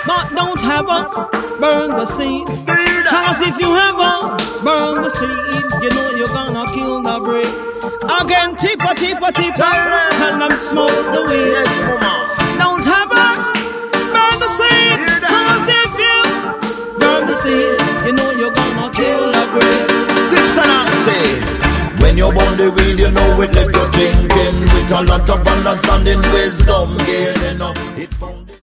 but don't ever burn the seed. Cause if you ever burn the seed, you know you're gonna kill the bread. Again, tipper, tipper, tipper, tell them smoke the weed. Yes, mama. Don't ever burn the seed. Cause if you burn the seed, you know you're gonna kill the bread. Sister Nancy, when you burn the weed, you know it left you thinking with a lot of understanding, wisdom gaining up. It found